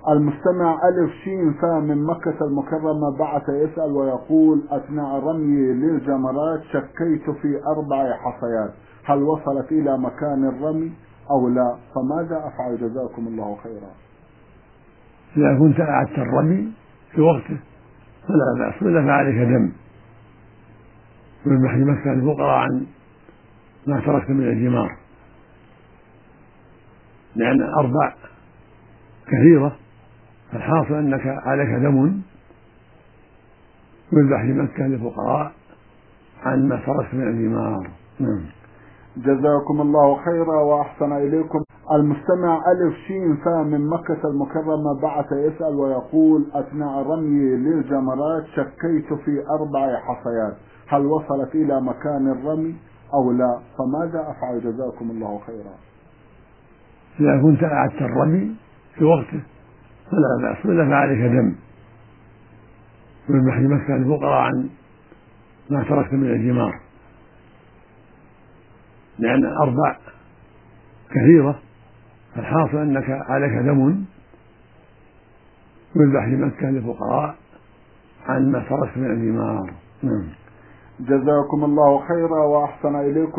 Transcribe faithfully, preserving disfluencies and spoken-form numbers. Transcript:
المستمع ألف شين فا من مكة المكرمة بعث يسأل ويقول: أثناء رمي للجمرات شكيت في أربع حصيات، هل وصلت إلى مكان الرمي أو لا؟ فماذا أفعل جزاكم الله خيرا؟ إذا كنت أعدت الرمي في وقته فلا بأس، ولا فعليك دم ويذبح لمكة الفقراء عن ما تركت من الجمار، لأن أربع كثيرة، فالحاصل أنك عليك دم ويذبح لمكة للفقراء عن ما تركت من الجمار. نعم. جزاكم الله خيرا وأحسن إليكم. المستمع ألف شين فا من مكة المكرمة بعث يسأل ويقول: أثناء رمي للجمرات شكيت في أربع حصيات، هل وصلت إلى مكان الرمي أو لا؟ فماذا أفعل جزاكم الله خيرا؟ إذا كنت أعدت الرمي في وقته فلا بأس، ولا فعليك دم ويذبح لمكة الفقراء عن ما تركت من الجمار، لأن أربع كثيرة، فالحاصل أنك عليك دم ويذبح لمكة للفقراء عن ما تركت من الجمار. نعم. جزاكم الله خيرا وأحسن إليكم.